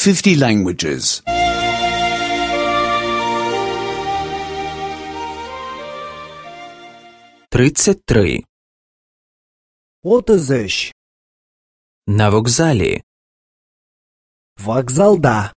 50 languages. 33. 33. На вокзалі. Вокзалда.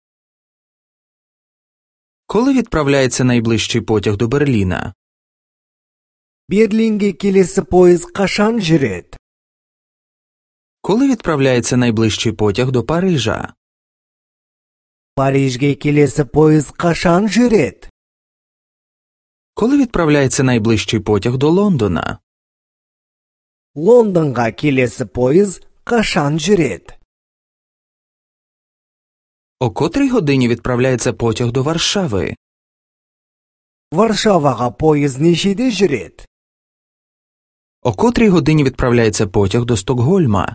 Коли відправляється найближчий потяг до Берліна? Берлинге келесі пойыз қашан жүреді? Коли відправляється найближчий потяг до Парижа? Парижге келесі пойыз қашан жүреді? Коли відправляється найближчий потяг до Лондона? Лондонға келесі пойыз қашан жүреді? О котрій годині відправляється потяг до Варшави? Варшаваға пойыз нешеде жүреді? О котрій годині відправляється потяг до Стокгольма?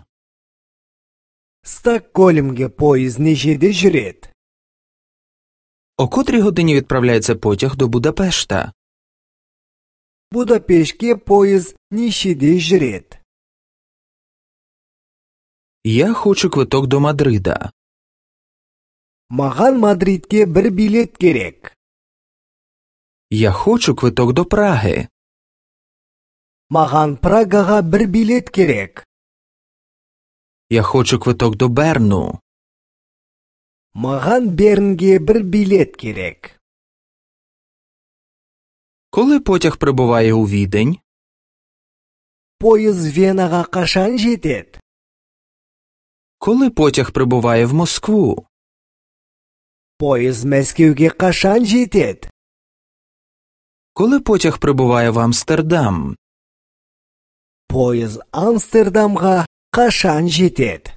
Стокгольмге пойыз нешеде жүреді? О котрій годині відправляється потяг до Будапешта? Будапештке пойыз нешеде жүреді? Я хочу квиток до Мадрида. Маған Мадридке бір билет керек. Я хочу квиток до Праги. Маған Прагаға бір билет керек. Я хочу квиток до Берну. Маған Бернге бір билет керек. Коли потяг прибуває у Відень? Пойыз Венаға қашан жетеді? Коли потяг прибуває в Москву? Пойыз Мәскеуге қашан жетеді? Коли потяг прибуває в Амстердам? Пойыз Амстердамға қашан жетеді?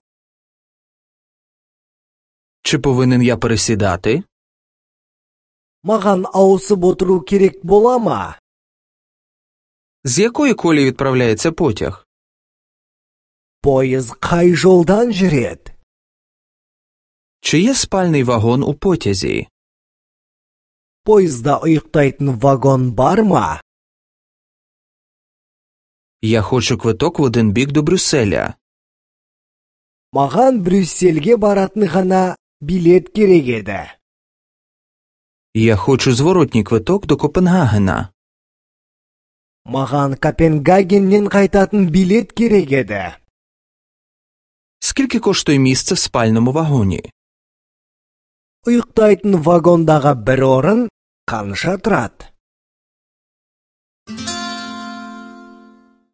Чи повинен я пересідати? Маған ауысып отыру керек бола ма? З якої колії відправляється потяг? Пойыз қай жолдан жүреді? Чи є спальний вагон у потязі? Пойызда ұйықтайтын вагон бар ма? Я хочу квиток в один бік до Брюсселя. Маған Брюссельге баратын ғана билет керек еді. Я хочу зворотній квиток до Копенгагена. Маған Копенгагеннен қайтатын билет керек еді. Скільки коштує місце в спальному вагоні? Ұйықтайтын вагондағы бір орын қанша тұрады?